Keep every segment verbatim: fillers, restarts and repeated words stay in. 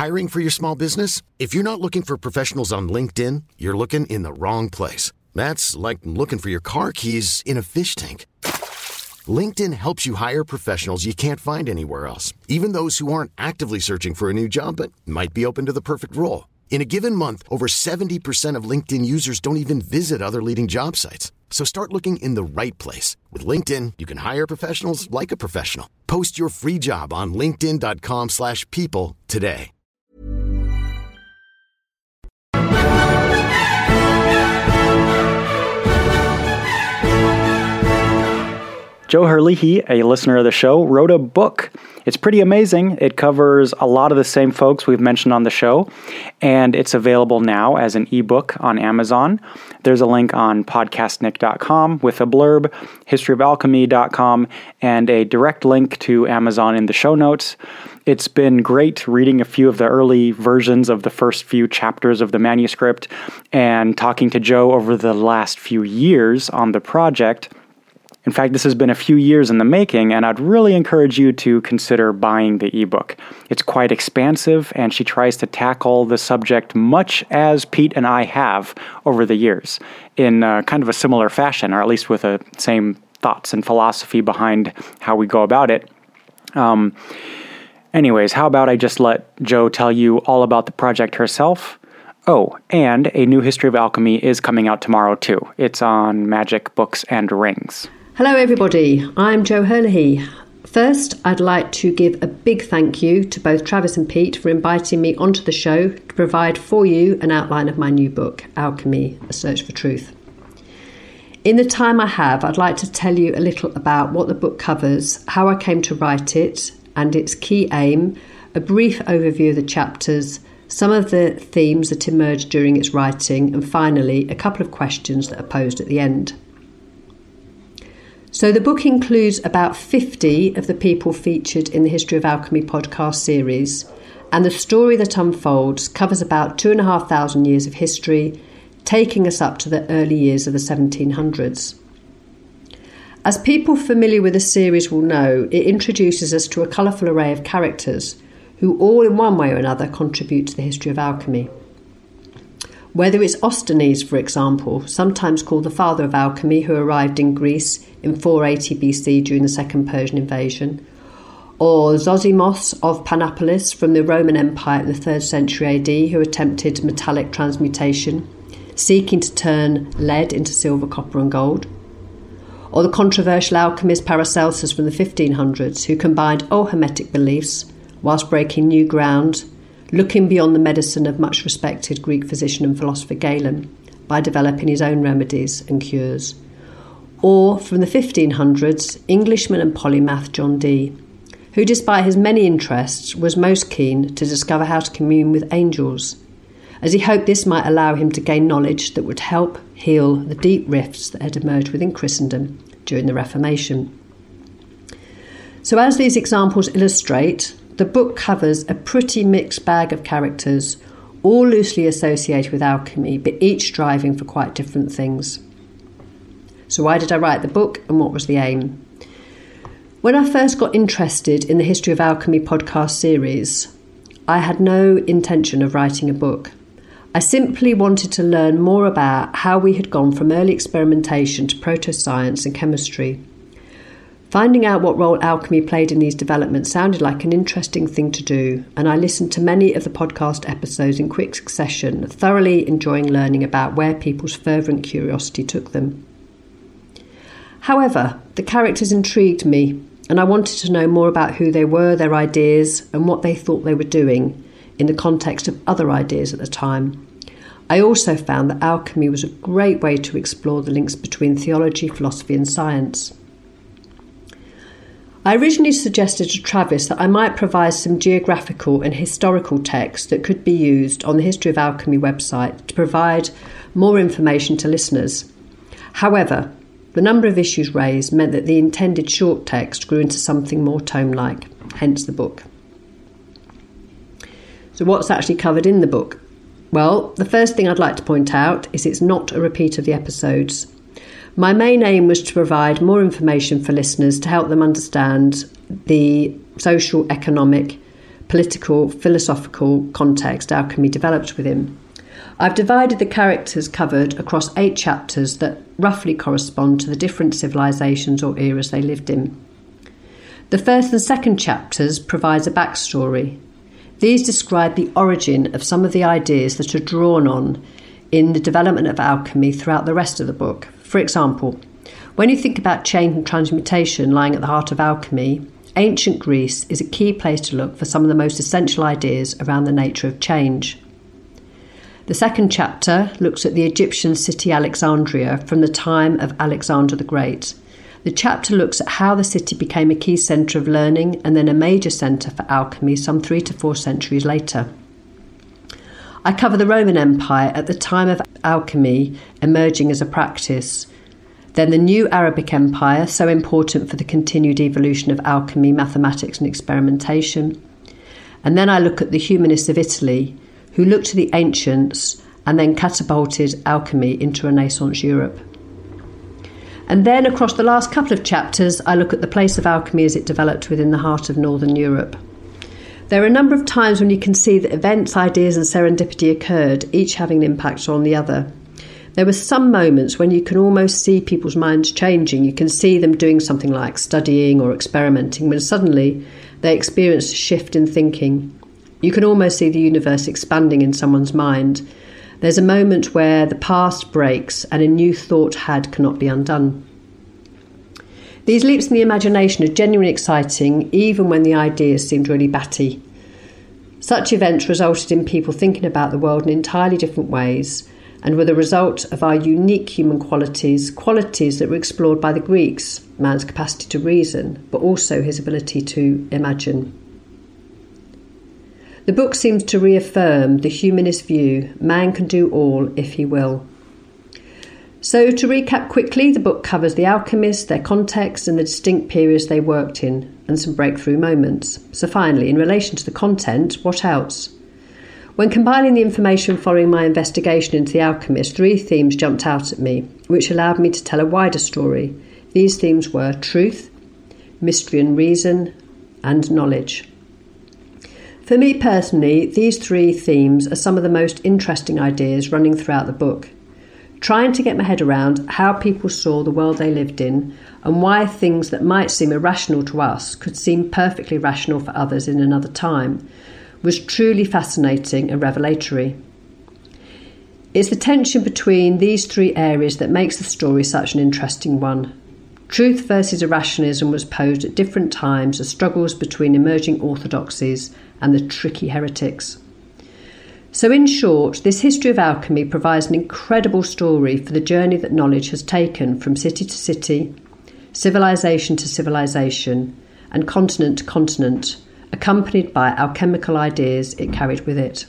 Hiring for your small business? If you're not looking for professionals on LinkedIn, you're looking in the wrong place. That's like looking for your car keys in a fish tank. LinkedIn helps you hire professionals you can't find anywhere else, even those who aren't actively searching for a new job but might be open to the perfect role. In a given month, over seventy percent of LinkedIn users don't even visit other leading job sites. So start looking in the right place. With LinkedIn, you can hire professionals like a professional. Post your free job on linkedin.com slash people today. Joe Herlihy, a listener of the show, wrote a book. It's pretty amazing. It covers a lot of the same folks we've mentioned on the show, and it's available now as an ebook on Amazon. There's a link on podcast nick dot com with a blurb, history of alchemy dot com, and a direct link to Amazon in the show notes. It's been great reading a few of the early versions of the first few chapters of the manuscript and talking to Joe over the last few years on the project. In fact, this has been a few years in the making, and I'd really encourage you to consider buying the ebook. It's quite expansive, and she tries to tackle the subject much as Pete and I have over the years, in uh, kind of a similar fashion, or at least with the same thoughts and philosophy behind how we go about it. Um, anyways, how about I just let Joe tell you all about the project herself? Oh, and a new History of Alchemy is coming out tomorrow, too. It's on Magic, Books, and Rings. Hello everybody, I'm Joe Herlihy. First, I'd like to give a big thank you to both Travis and Pete for inviting me onto the show to provide for you an outline of my new book, Alchemy, A Search for Truth. In the time I have, I'd like to tell you a little about what the book covers, how I came to write it, and its key aim, a brief overview of the chapters, some of the themes that emerged during its writing, and finally, a couple of questions that are posed at the end. So the book includes about fifty of the people featured in the History of Alchemy podcast series, and the story that unfolds covers about two and a half thousand years of history, taking us up to the early years of the seventeen hundreds. As people familiar with the series will know, it introduces us to a colourful array of characters who all in one way or another contribute to the history of alchemy. Whether it's Ostones, for example, sometimes called the father of alchemy, who arrived in Greece in four eighty B C during the Second Persian invasion, or Zosimos of Panopolis from the Roman Empire in the third century A D, who attempted metallic transmutation, seeking to turn lead into silver, copper and gold, or the controversial alchemist Paracelsus from the fifteen hundreds, who combined old Hermetic beliefs whilst breaking new ground, looking beyond the medicine of much respected Greek physician and philosopher Galen by developing his own remedies and cures. Or, from the fifteen hundreds, Englishman and polymath John Dee, who despite his many interests was most keen to discover how to commune with angels, as he hoped this might allow him to gain knowledge that would help heal the deep rifts that had emerged within Christendom during the Reformation. So as these examples illustrate, the book covers a pretty mixed bag of characters, all loosely associated with alchemy, but each striving for quite different things. So why did I write the book, and what was the aim? When I first got interested in the History of Alchemy podcast series, I had no intention of writing a book. I simply wanted to learn more about how we had gone from early experimentation to proto-science and chemistry. Finding out what role alchemy played in these developments sounded like an interesting thing to do, and I listened to many of the podcast episodes in quick succession, thoroughly enjoying learning about where people's fervent curiosity took them. However, the characters intrigued me, and I wanted to know more about who they were, their ideas, and what they thought they were doing in the context of other ideas at the time. I also found that alchemy was a great way to explore the links between theology, philosophy, and science. I originally suggested to Travis that I might provide some geographical and historical text that could be used on the History of Alchemy website to provide more information to listeners. However, the number of issues raised meant that the intended short text grew into something more tome-like, hence the book. So what's actually covered in the book? Well, the first thing I'd like to point out is it's not a repeat of the episodes. My main aim was to provide more information for listeners to help them understand the social, economic, political, philosophical context alchemy developed within. I've divided the characters covered across eight chapters that roughly correspond to the different civilizations or eras they lived in. The first and second chapters provide a backstory. These describe the origin of some of the ideas that are drawn on in the development of alchemy throughout the rest of the book. For example, when you think about change and transmutation lying at the heart of alchemy, ancient Greece is a key place to look for some of the most essential ideas around the nature of change. The second chapter looks at the Egyptian city Alexandria from the time of Alexander the Great. The chapter looks at how the city became a key centre of learning and then a major centre for alchemy some three to four centuries later. I cover the Roman Empire at the time of alchemy emerging as a practice, then the new Arabic Empire, so important for the continued evolution of alchemy, mathematics and experimentation. And then I look at the humanists of Italy, who looked to the ancients and then catapulted alchemy into Renaissance Europe. And then across the last couple of chapters, I look at the place of alchemy as it developed within the heart of Northern Europe. There are a number of times when you can see that events, ideas and serendipity occurred, each having an impact on the other. There were some moments when you can almost see people's minds changing. You can see them doing something like studying or experimenting, when suddenly they experience a shift in thinking. You can almost see the universe expanding in someone's mind. There's a moment where the past breaks and a new thought had cannot be undone. These leaps in the imagination are genuinely exciting, even when the ideas seemed really batty. Such events resulted in people thinking about the world in entirely different ways, and were the result of our unique human qualities, qualities that were explored by the Greeks, man's capacity to reason, but also his ability to imagine. The book seems to reaffirm the humanist view, man can do all if he will. So to recap quickly, the book covers the alchemists, their context and the distinct periods they worked in, and some breakthrough moments. So finally, in relation to the content, what else? When combining the information following my investigation into the alchemist, three themes jumped out at me, which allowed me to tell a wider story. These themes were truth, mystery and reason, and knowledge. For me personally, these three themes are some of the most interesting ideas running throughout the book. Trying to get my head around how people saw the world they lived in and why things that might seem irrational to us could seem perfectly rational for others in another time was truly fascinating and revelatory. It's the tension between these three areas that makes the story such an interesting one. Truth versus irrationalism was posed at different times as struggles between emerging orthodoxies and the tricky heretics. So in short, this history of alchemy provides an incredible story for the journey that knowledge has taken from city to city, civilization to civilization, and continent to continent, accompanied by alchemical ideas it carried with it.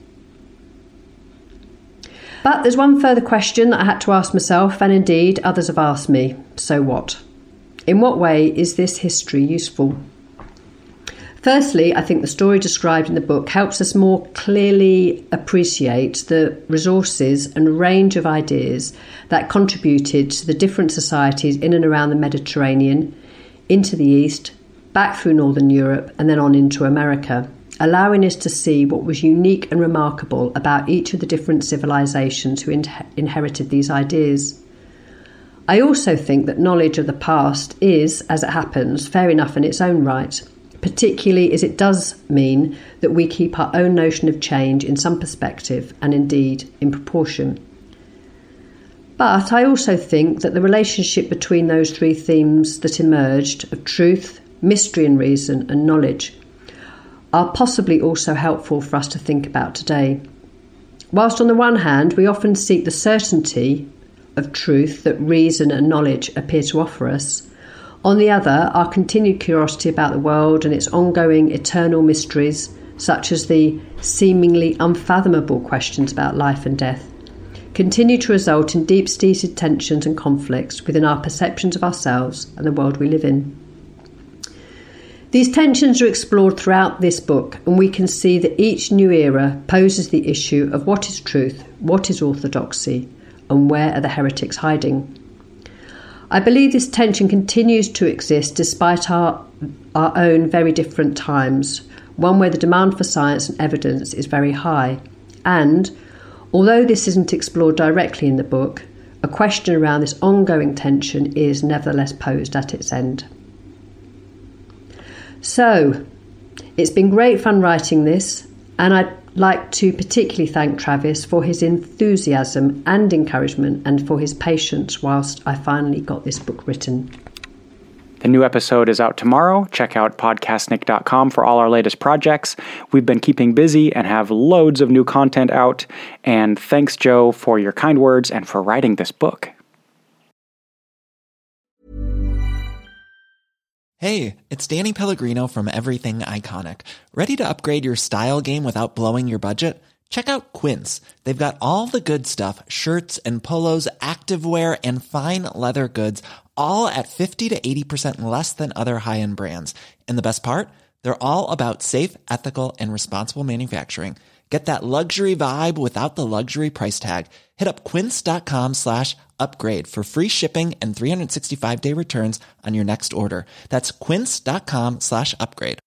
But there's one further question that I had to ask myself, and indeed others have asked me. So what? In what way is this history useful? Firstly, I think the story described in the book helps us more clearly appreciate the resources and range of ideas that contributed to the different societies in and around the Mediterranean, into the East, back through Northern Europe and then on into America, allowing us to see what was unique and remarkable about each of the different civilizations who in- inherited these ideas. I also think that knowledge of the past is, as it happens, fair enough in its own right, particularly as it does mean that we keep our own notion of change in some perspective and indeed in proportion. But I also think that the relationship between those three themes that emerged of truth, mystery and reason and knowledge are possibly also helpful for us to think about today. Whilst on the one hand we often seek the certainty of truth that reason and knowledge appear to offer us, on the other, our continued curiosity about the world and its ongoing eternal mysteries, such as the seemingly unfathomable questions about life and death, continue to result in deep-seated tensions and conflicts within our perceptions of ourselves and the world we live in. These tensions are explored throughout this book, and we can see that each new era poses the issue of what is truth, what is orthodoxy, and where are the heretics hiding. I believe this tension continues to exist despite our, our own very different times, one where the demand for science and evidence is very high. And, although this isn't explored directly in the book, a question around this ongoing tension is nevertheless posed at its end. So, it's been great fun writing this, and I'd like to particularly thank Travis for his enthusiasm and encouragement and for his patience whilst I finally got this book written. The new episode is out tomorrow. Check out podcastnick dot com for all our latest projects. We've been keeping busy and have loads of new content out. And thanks, Joe, for your kind words and for writing this book. Hey, it's Danny Pellegrino from Everything Iconic. Ready to upgrade your style game without blowing your budget? Check out Quince. They've got all the good stuff, shirts and polos, activewear, and fine leather goods, all at fifty to eighty percent less than other high-end brands. And the best part? They're all about safe, ethical, and responsible manufacturing. Get that luxury vibe without the luxury price tag. Hit up quince.com slash upgrade for free shipping and three sixty-five day returns on your next order. That's quince.com slash upgrade.